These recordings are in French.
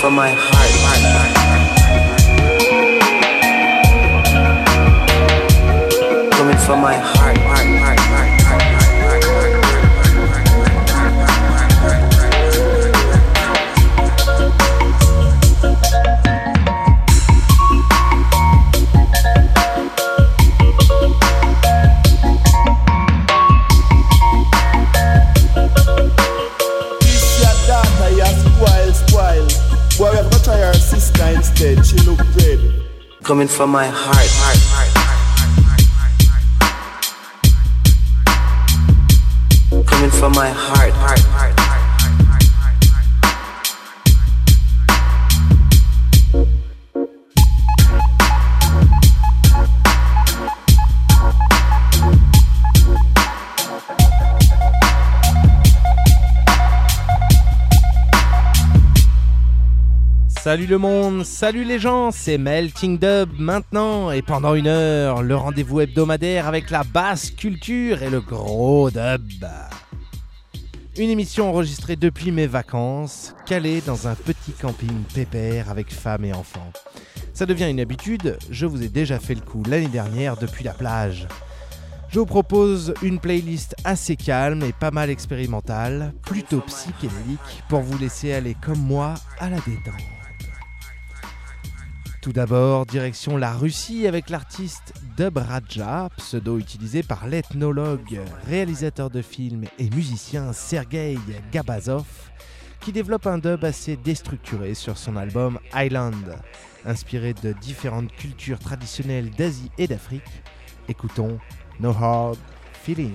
from my heart. Coming from my heart. Instead, she look good. Coming from my heart. Coming from my heart. Salut le monde, salut les gens, c'est Melting Dub maintenant et pendant 1 heure, le rendez-vous hebdomadaire avec la basse culture et le gros dub. Une émission enregistrée depuis mes vacances, calée dans un petit camping pépère avec femme et enfants. Ça devient une habitude, je vous ai déjà fait le coup l'année dernière depuis la plage. Je vous propose une playlist assez calme et pas mal expérimentale, plutôt psychédélique pour vous laisser aller comme moi à la détente. Tout d'abord, direction la Russie avec l'artiste Dub Raja, pseudo utilisé par l'ethnologue, réalisateur de films et musicien Sergei Gabazov, qui développe un dub assez déstructuré sur son album Island, inspiré de différentes cultures traditionnelles d'Asie et d'Afrique. Écoutons No Hard Feeling.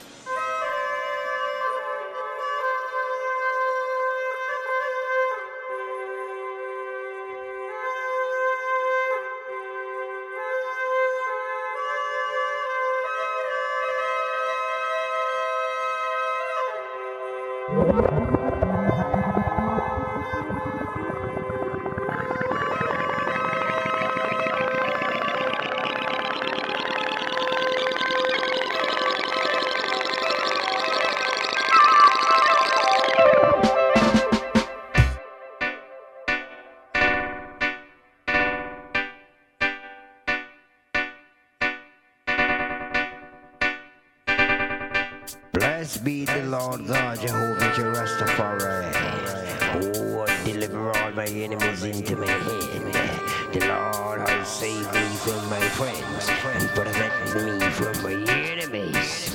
Blessed be the Lord God, Jehovah Rastafari, who would deliver all my enemies into my hand. The Lord has saved me from my friends and protected me from my enemies.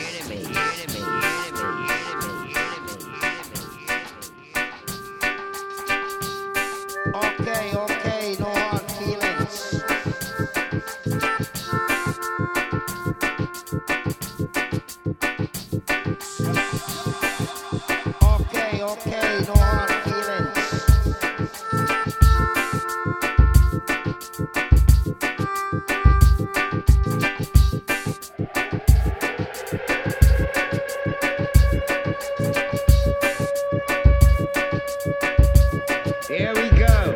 Okay, no hard feelings. Okay, no hard feelings. Here we go.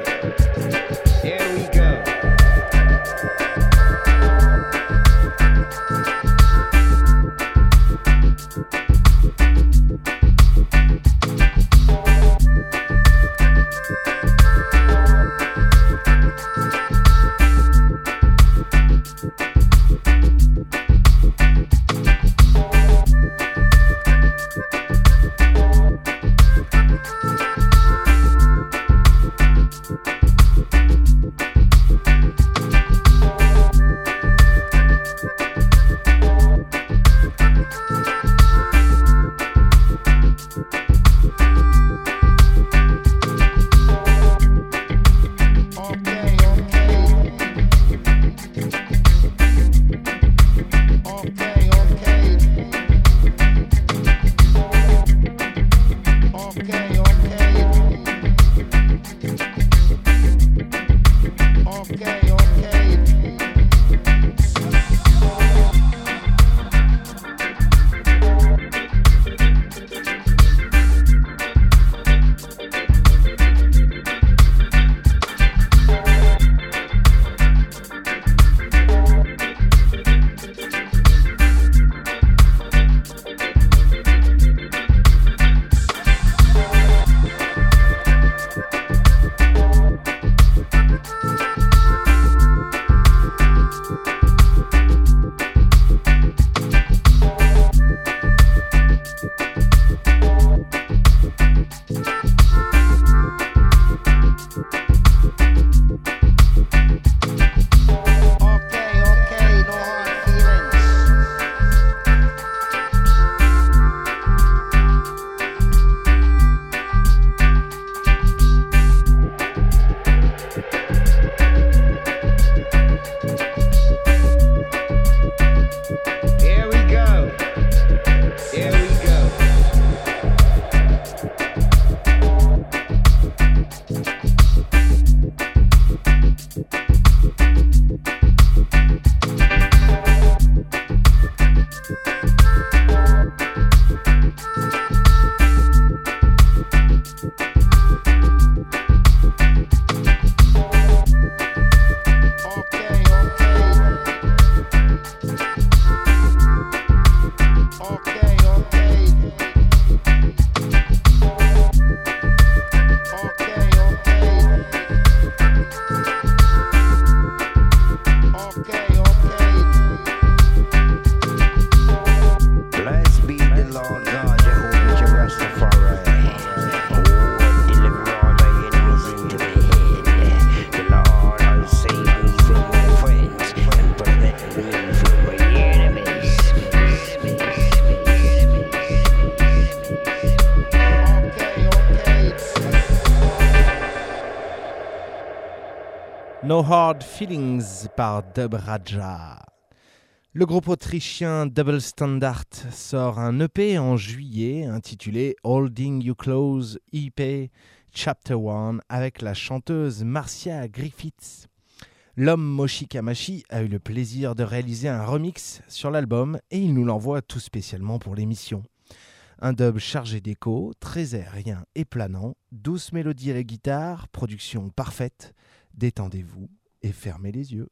No Hard Feelings par Dub Raja. Le groupe autrichien Double Standard sort un EP en juillet intitulé Holding You Close EP Chapter 1 avec la chanteuse Marcia Griffiths. L'homme Moshi Kamashi a eu le plaisir de réaliser un remix sur l'album et il nous l'envoie tout spécialement pour l'émission. Un dub chargé d'écho, très aérien et planant, douce mélodie à la guitare, production parfaite. Détendez-vous et fermez les yeux.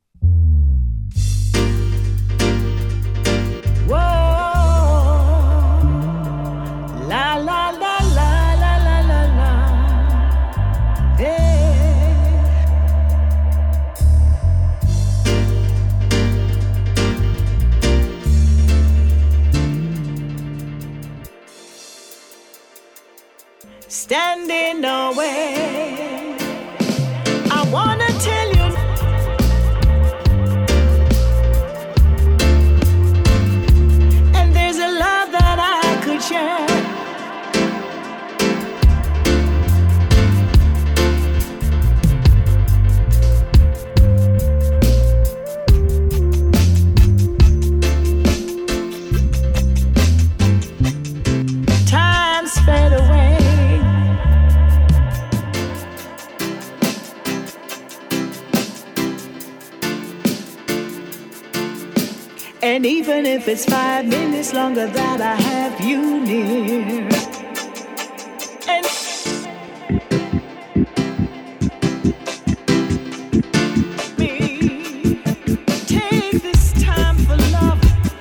Whoa, la la la la la la la la, hey. Standing away, I wanna tell you. Share. Time sped away, and even if it's 5 minutes longer that I have you near, and me, take this time for love,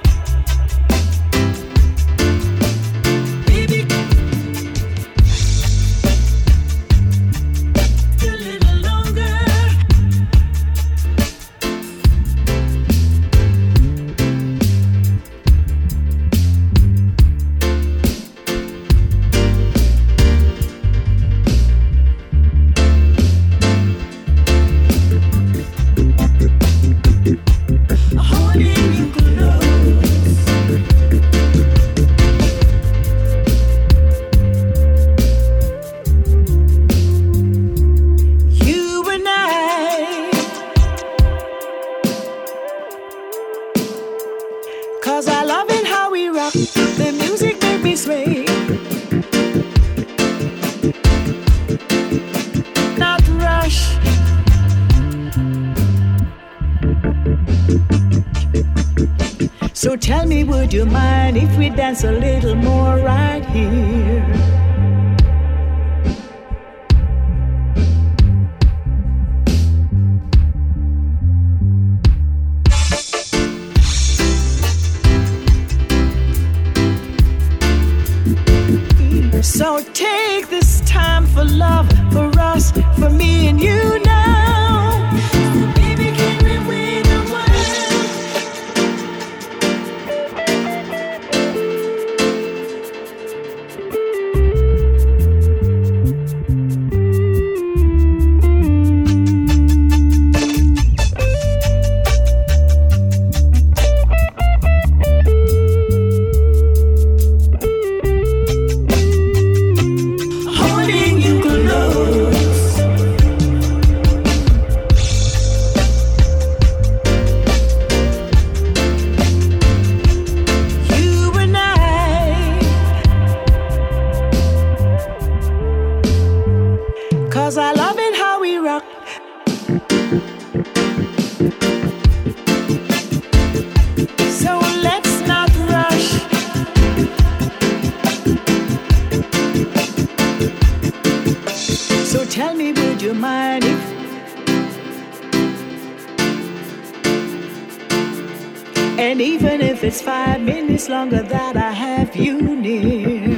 baby, a little longer. So tell me, would you mind if we dance a little more right here? So take this time for love, for us, for me and you now. Baby, can we win a while? And even if it's 5 minutes longer that I have you near.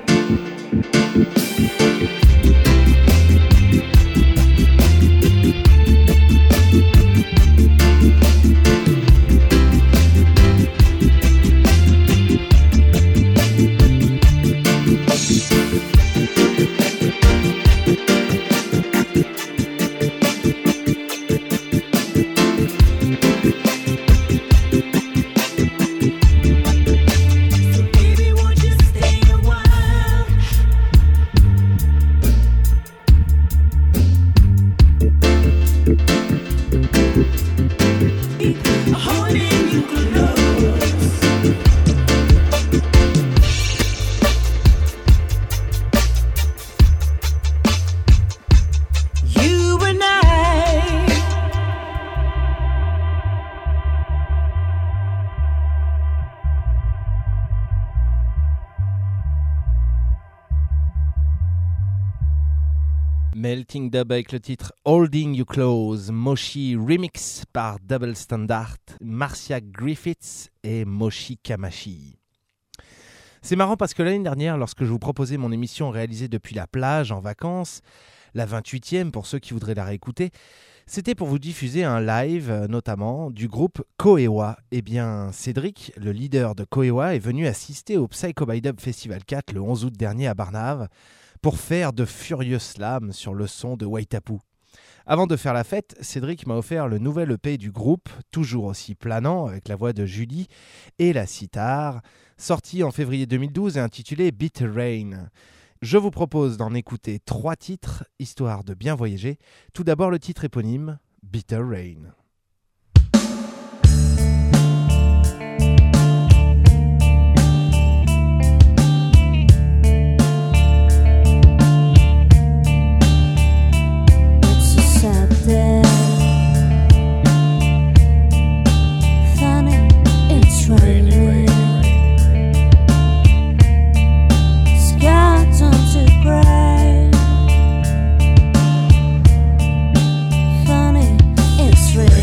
Melting Dub avec le titre Holding You Close, Moshi Remix par Double Standard, Marcia Griffiths et Moshi Kamashi. C'est marrant parce que l'année dernière, lorsque je vous proposais mon émission réalisée depuis la plage en vacances, la 28e pour ceux qui voudraient la réécouter, c'était pour vous diffuser un live notamment du groupe Koewa. Eh bien, Cédric, le leader de Koewa, est venu assister au Psycho by Dub Festival 4 le 11 août dernier à Barnave pour faire de furieux slams sur le son de Waitapu. Avant de faire la fête, Cédric m'a offert le nouvel EP du groupe, toujours aussi planant, avec la voix de Julie et la sitar, sorti en février 2012 et intitulé Bitter Rain. Je vous propose d'en écouter 3 titres, histoire de bien voyager. Tout d'abord le titre éponyme, Bitter Rain. Funny, it's raining. Sky turns to gray. Funny, it's raining.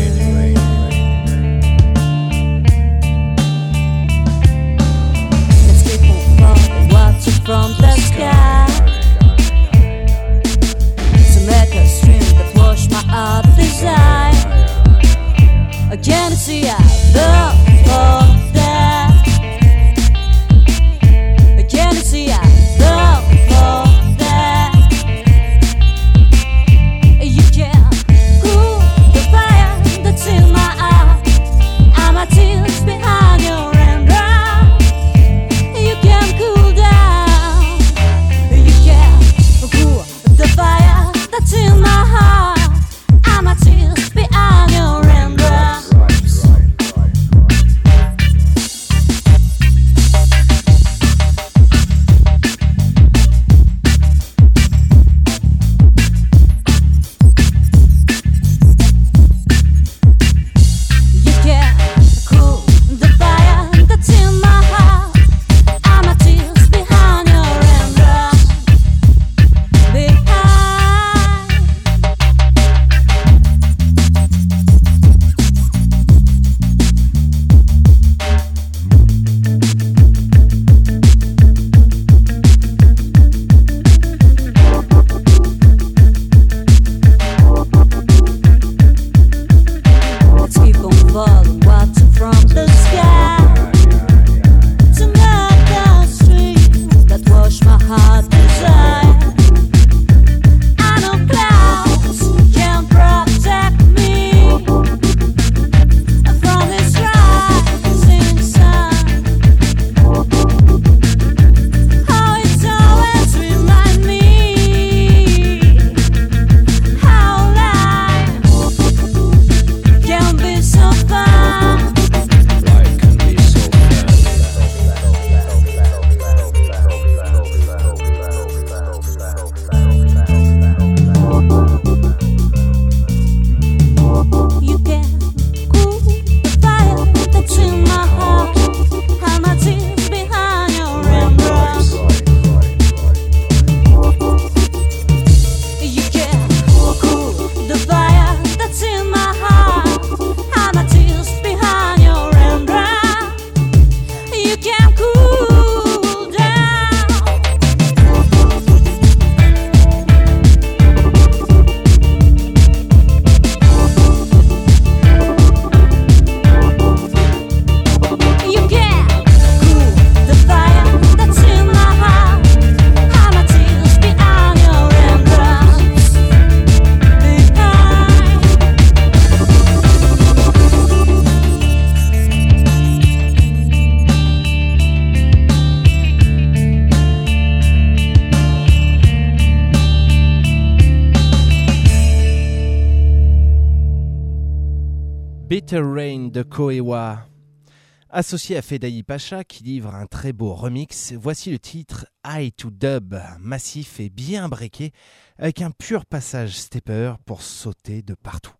Bitter Rain de Koewa. Associé à Fedaï Pacha qui livre un très beau remix, voici le titre High to Dub, massif et bien breaké, avec un pur passage stepper pour sauter de partout.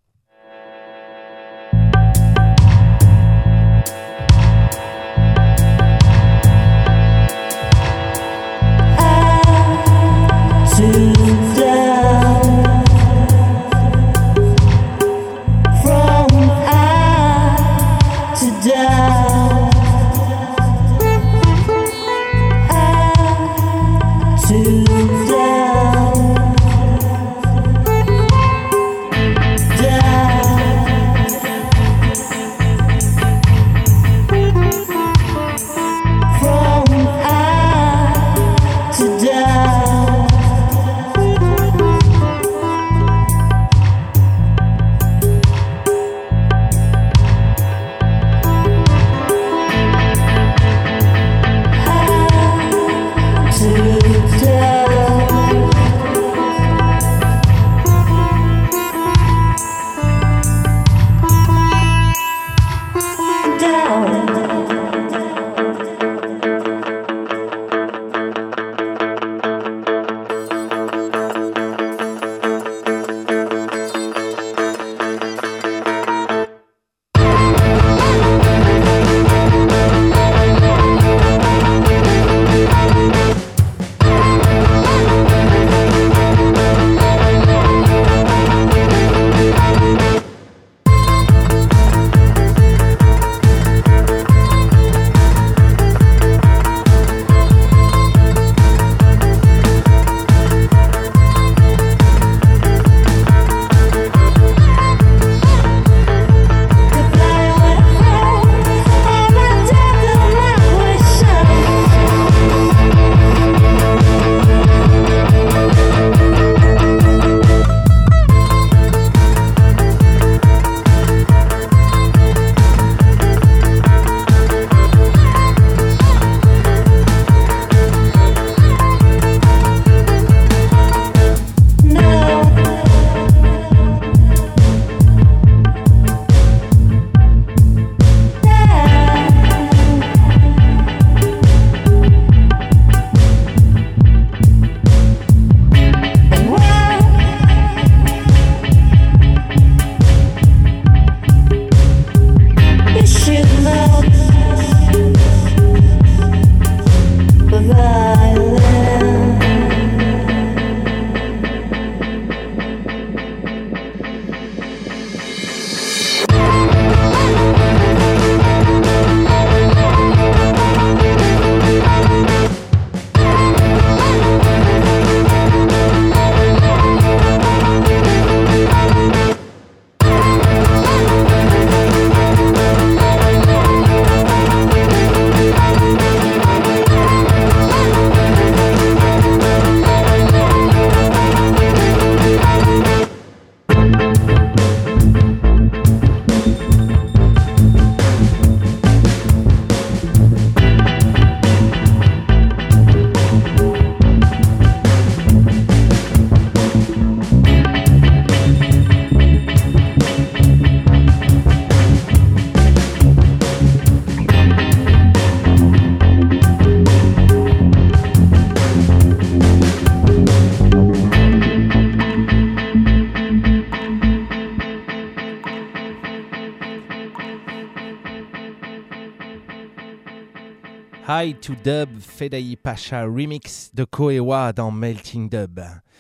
High to Dub, Fedaï Pacha remix de Koewa dans Melting Dub.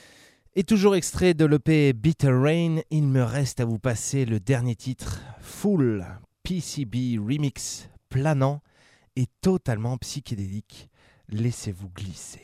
Et toujours extrait de l'EP Bitter Rain, il me reste à vous passer le dernier titre, Full PCB remix, planant et totalement psychédélique. Laissez-vous glisser.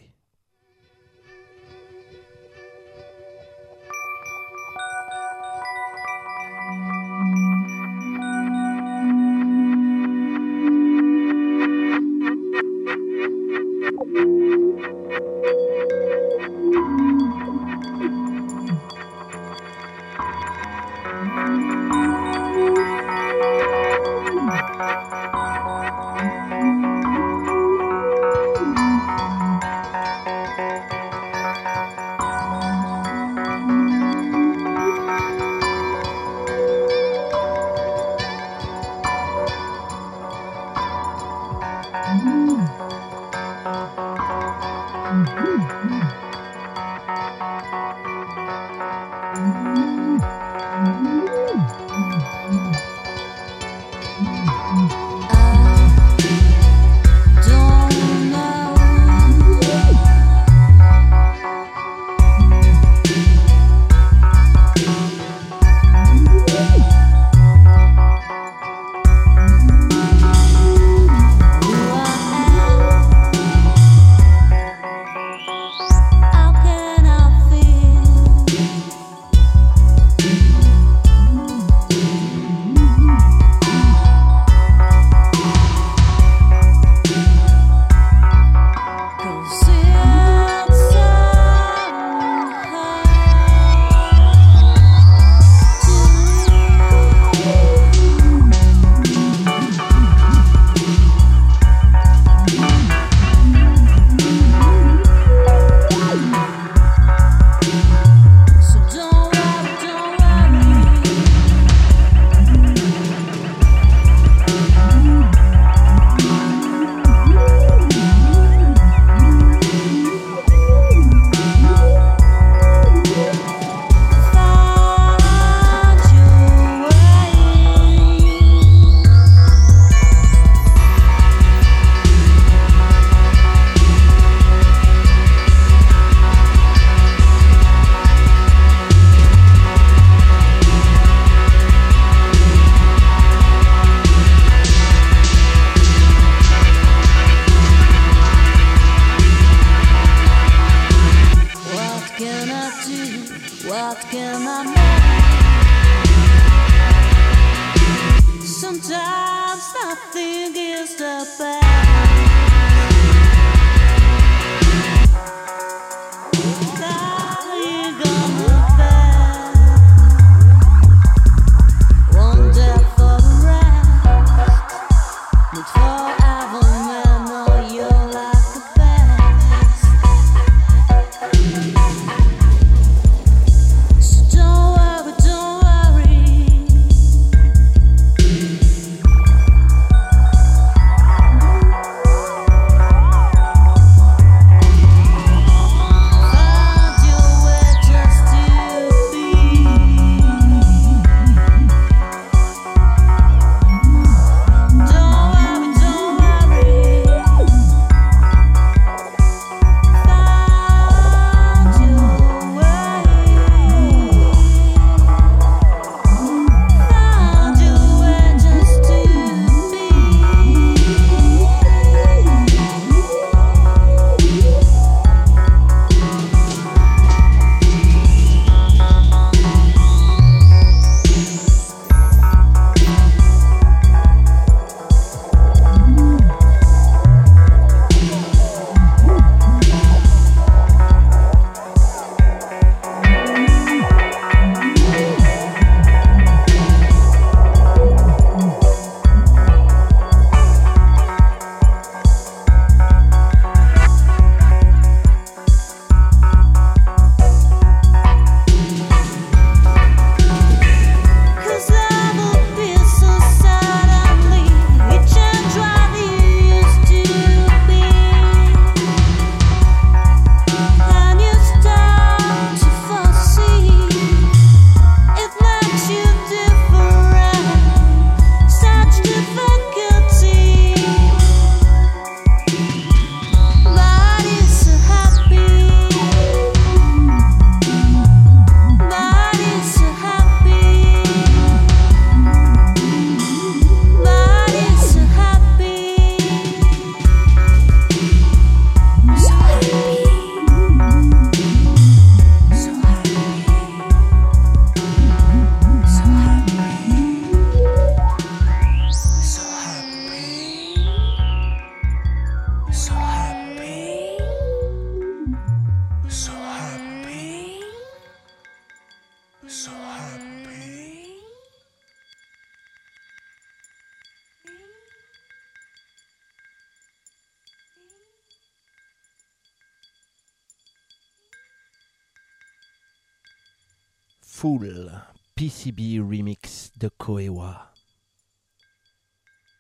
Full PCB remix de Koewa.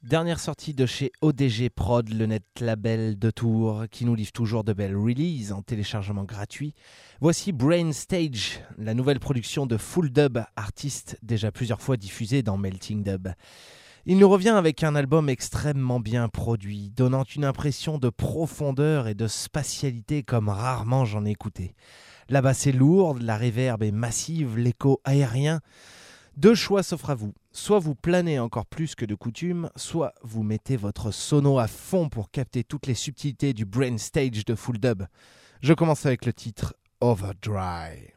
Dernière sortie de chez ODG Prod, le net label de Tours, qui nous livre toujours de belles releases en téléchargement gratuit. Voici Brain Stage, la nouvelle production de Full Dub, artiste déjà plusieurs fois diffusé dans Melting Dub. Il nous revient avec un album extrêmement bien produit, donnant une impression de profondeur et de spatialité comme rarement j'en ai écouté. La basse est lourde, la réverb est massive, l'écho aérien. Deux choix s'offrent à vous. Soit vous planez encore plus que de coutume, soit vous mettez votre sono à fond pour capter toutes les subtilités du Brain Stage de Full Dub. Je commence avec le titre Overdrive.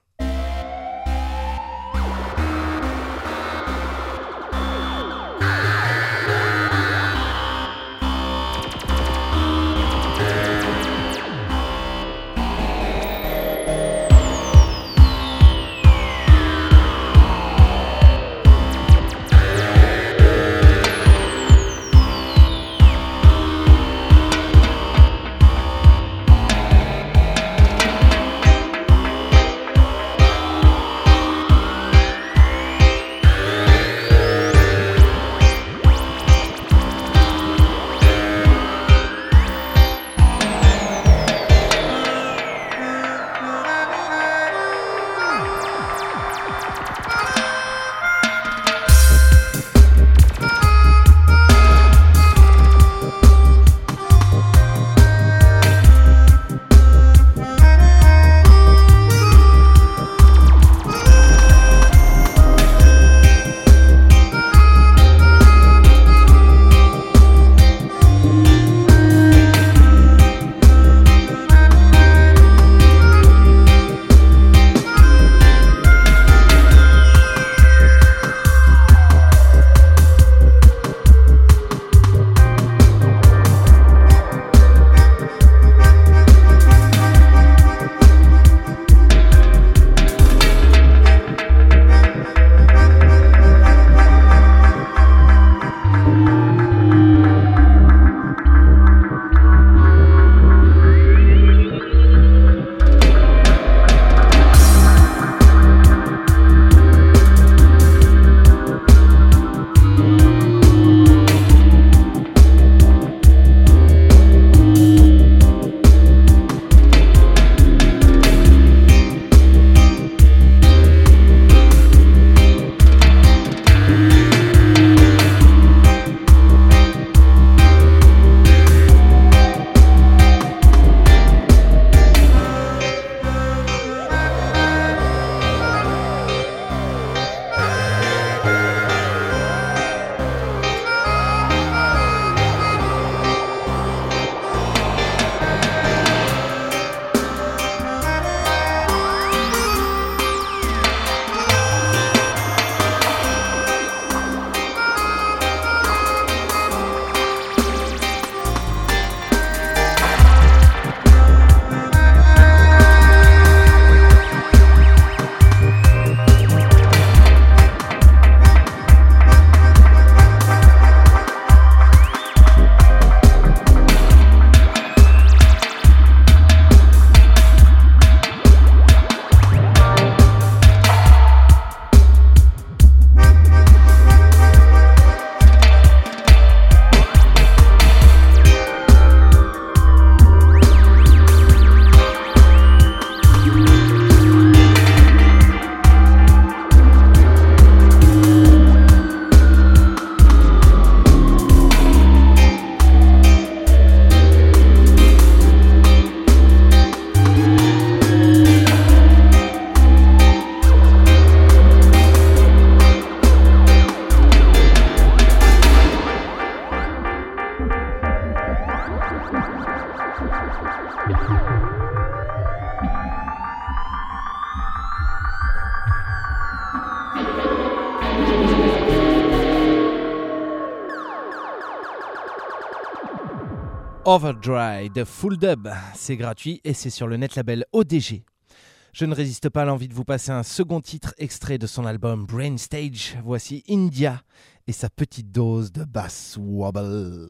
Overdrive de Full Dub, c'est gratuit et c'est sur le net label ODG. Je ne résiste pas à l'envie de vous passer un second titre extrait de son album Brain Stage. Voici India et sa petite dose de bass wobble.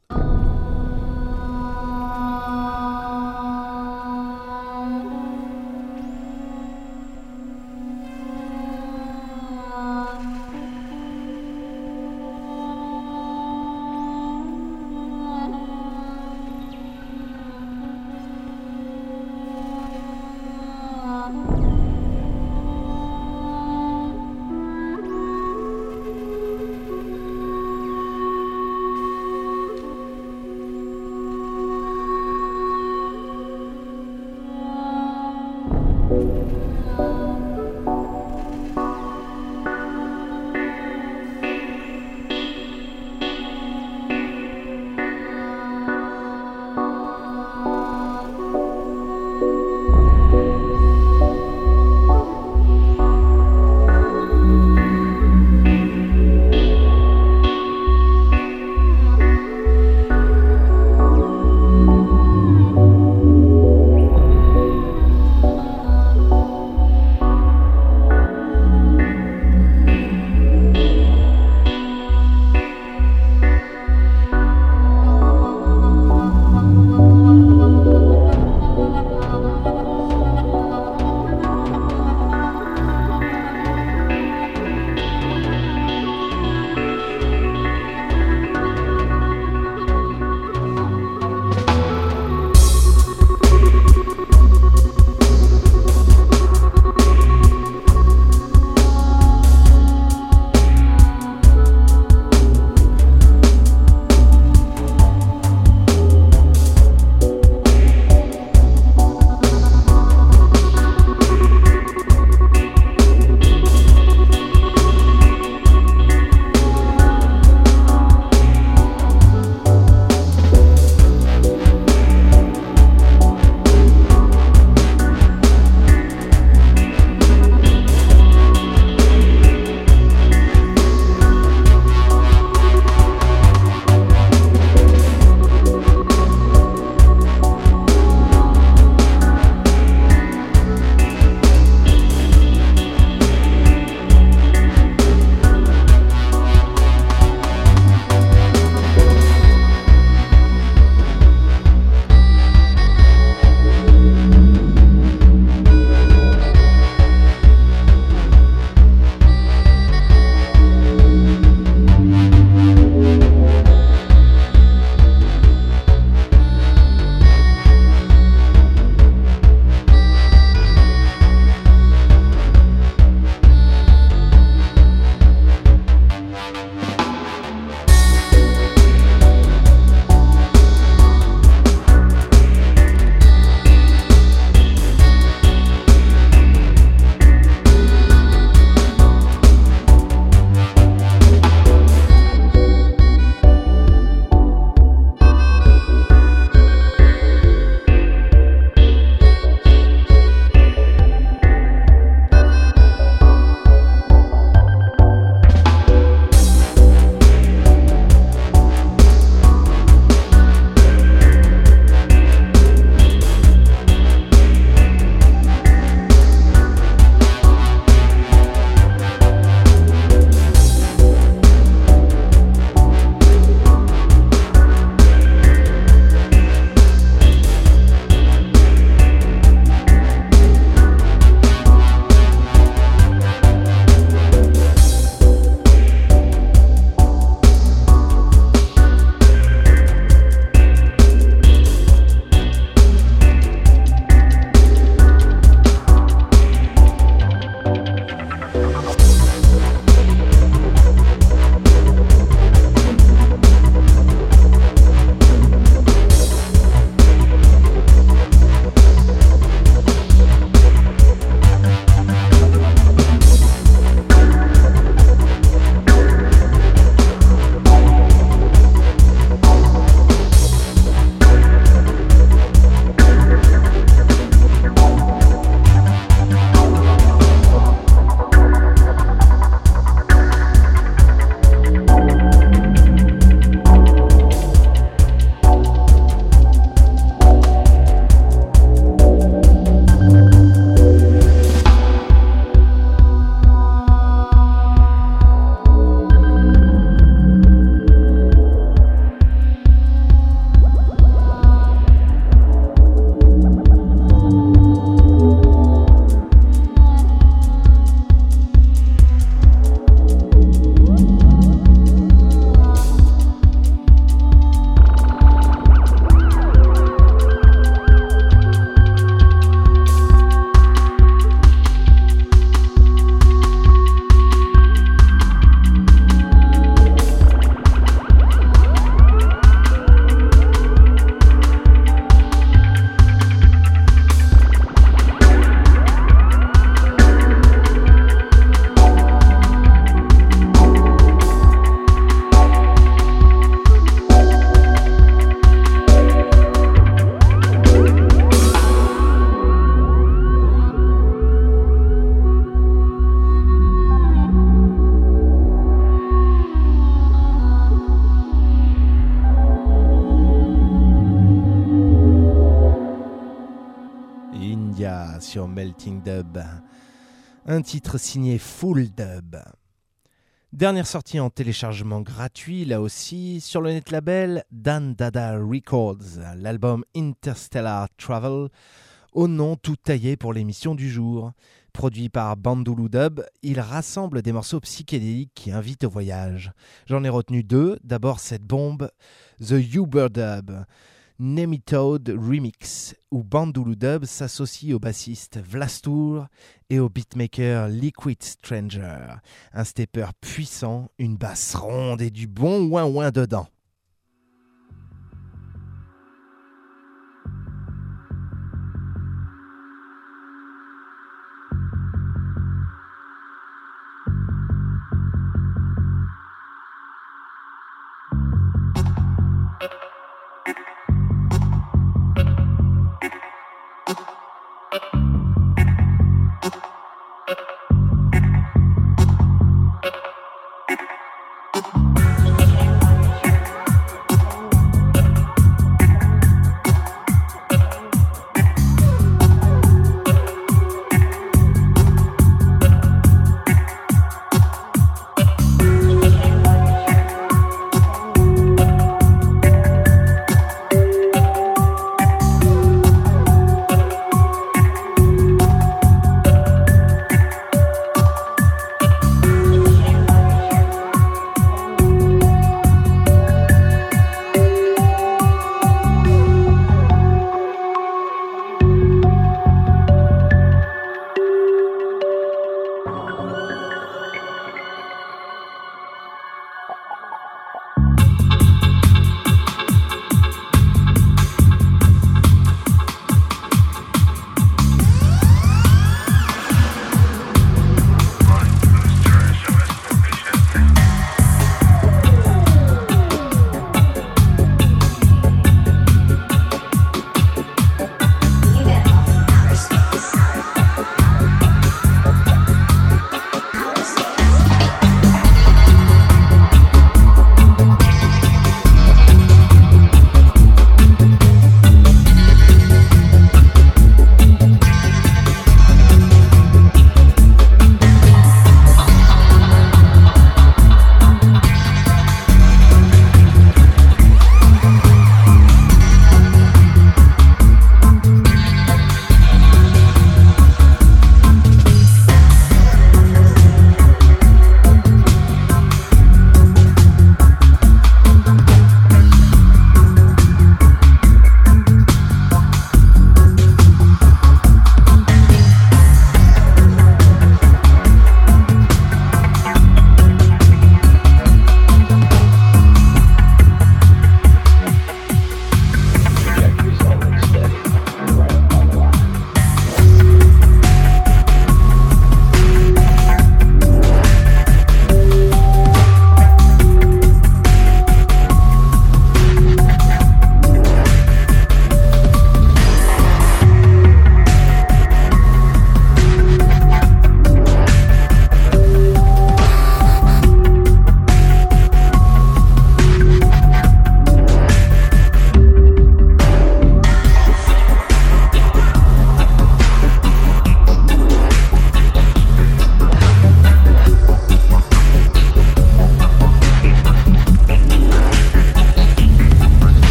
Africa sur Melting Dub. Un titre signé Full Dub. Dernière sortie en téléchargement gratuit, là aussi, sur le net label Dan Dada Records, l'album Interstellar Travel, au nom tout taillé pour l'émission du jour. Produit par Bandulu Dub, il rassemble des morceaux psychédéliques qui invitent au voyage. J'en ai retenu 2. D'abord cette bombe, The Uber Dub, Nemitode Remix, où Bandulu Dub s'associe au bassiste Vlastour et au beatmaker Liquid Stranger. Un stepper puissant, une basse ronde et du bon ouin-ouin dedans.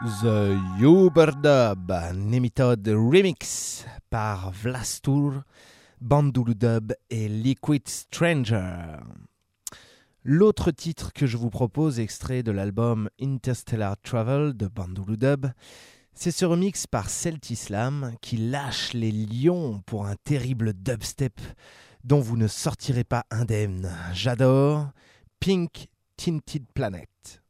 The Uberdub Nemitod Remix par Vlastur, Bandulu Dub et Liquid Stranger. L'autre titre que je vous propose, extrait de l'album Interstellar Travel de Bandulu Dub, c'est ce remix par Celtislam qui lâche les lions pour un terrible dubstep dont vous ne sortirez pas indemne. J'adore Pink Tinted Planet.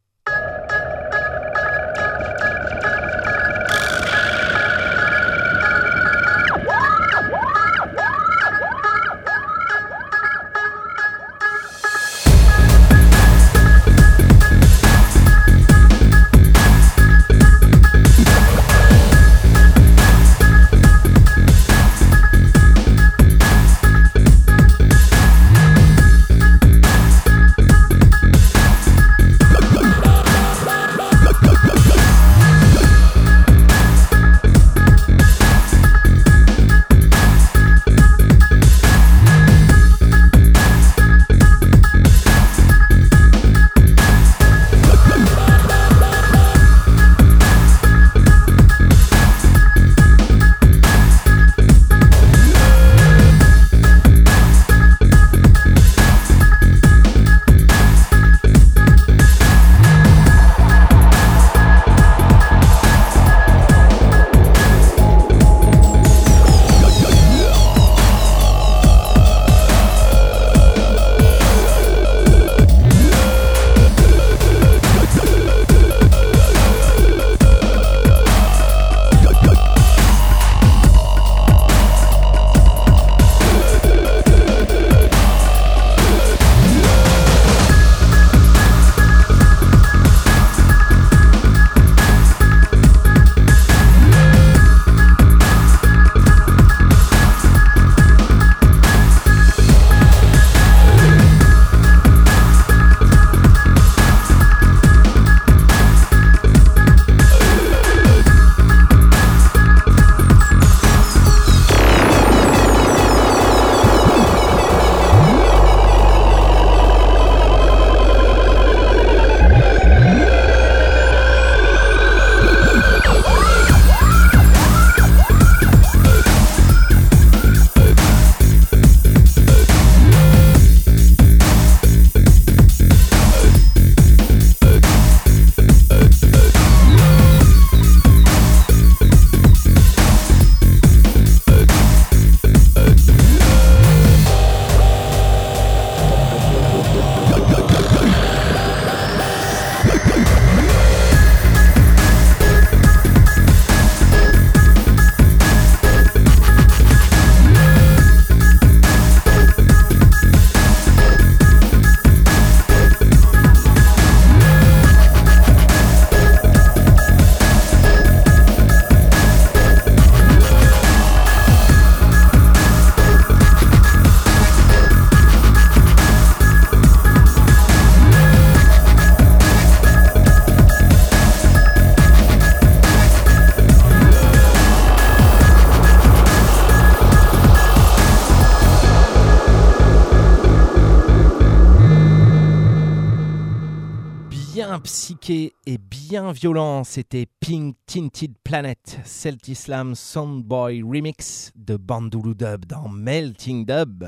Psyché et bien violent, c'était Pink Tinted Planet, Celtislam Soundboy Remix de Bandulu Dub dans Melting Dub.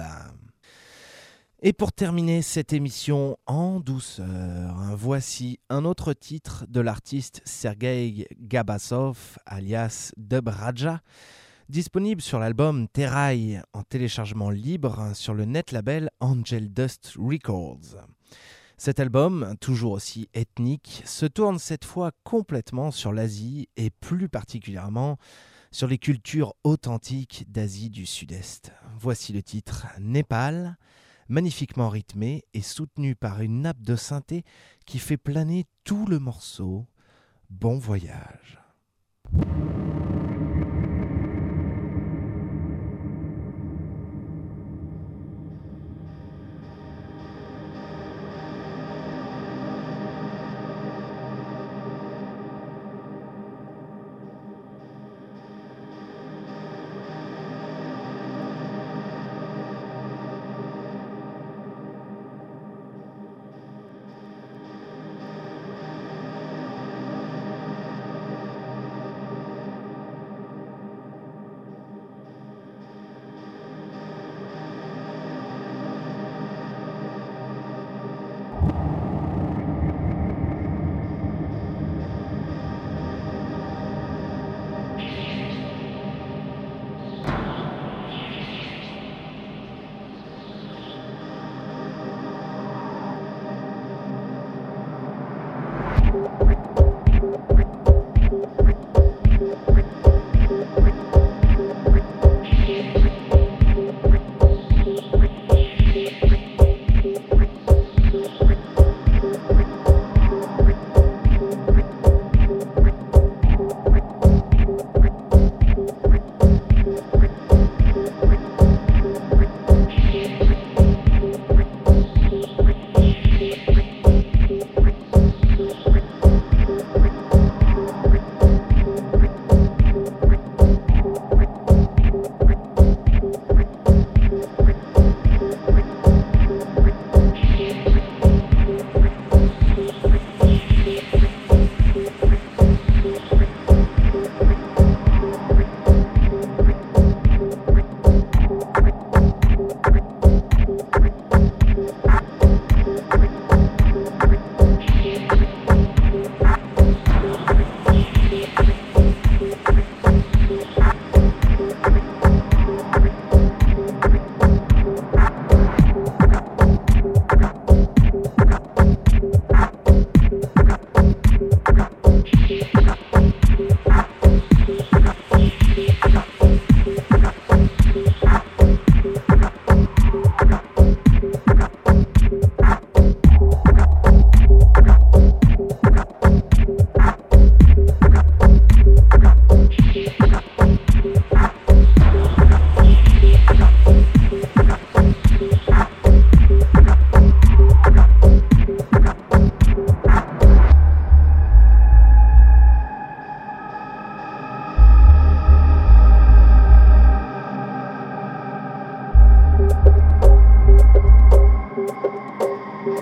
Et pour terminer cette émission en douceur, voici un autre titre de l'artiste Sergei Gabassov, alias Dub Raja, disponible sur l'album Terai en téléchargement libre sur le net label Angel Dust Records. Cet album, toujours aussi ethnique, se tourne cette fois complètement sur l'Asie et plus particulièrement sur les cultures authentiques d'Asie du Sud-Est. Voici le titre Népal, magnifiquement rythmé et soutenu par une nappe de synthé qui fait planer tout le morceau. Bon voyage.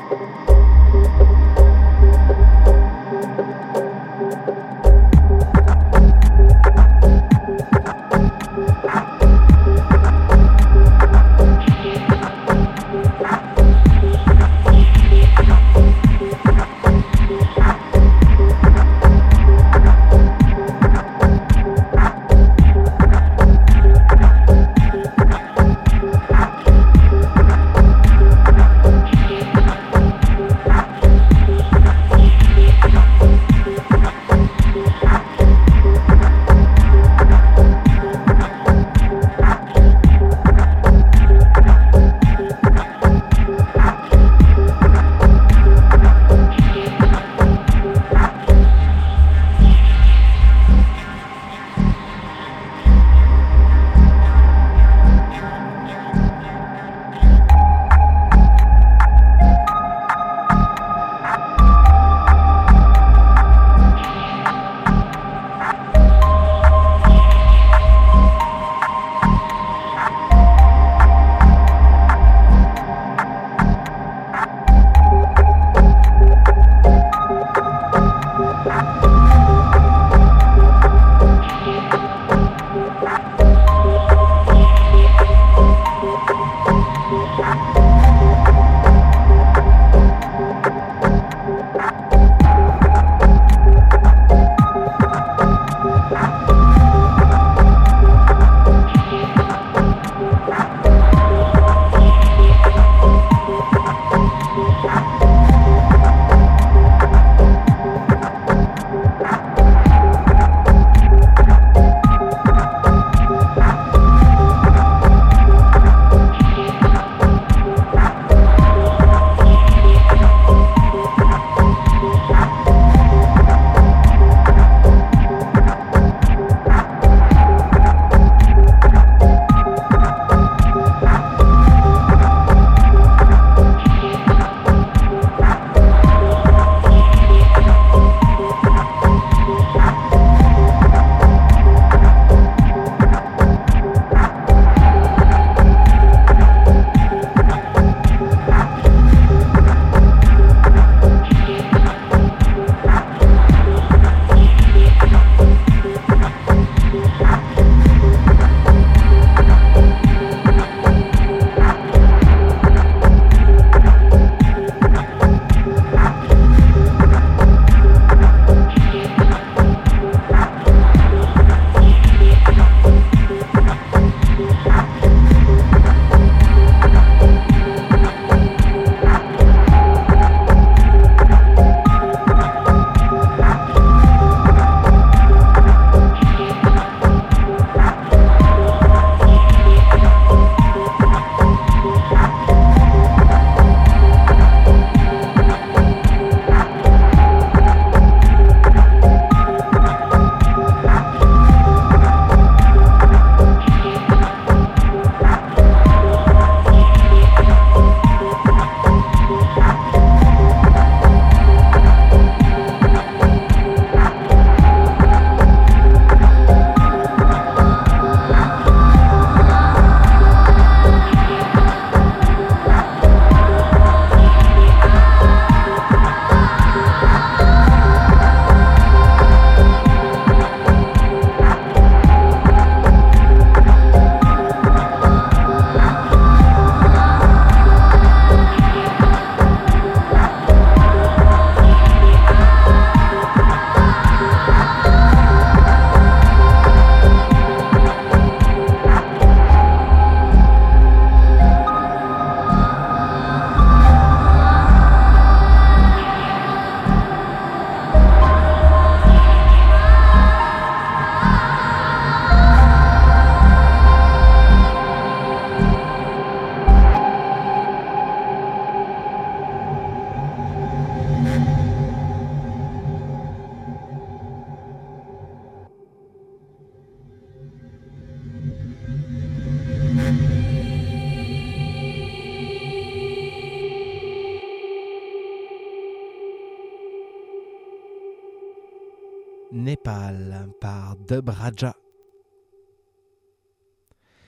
Népal par Dub Raja.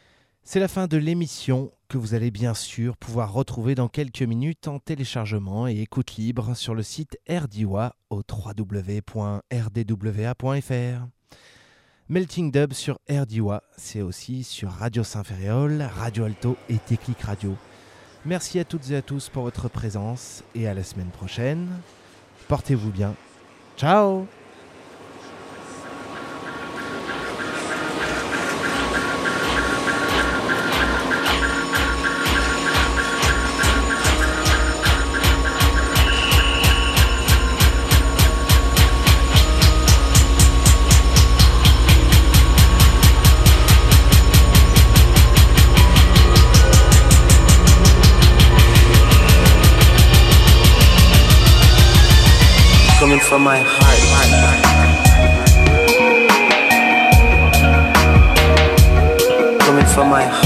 C'est la fin de l'émission que vous allez bien sûr pouvoir retrouver dans quelques minutes en téléchargement et écoute libre sur le site RDWA au www.rdwa.fr. Melting Dub sur RDWA, c'est aussi sur Radio Saint-Ferréol, Radio Alto et Technique Radio. Merci à toutes et à tous pour votre présence et à la semaine prochaine. Portez-vous bien. Ciao! Coming from my heart. Coming from my heart.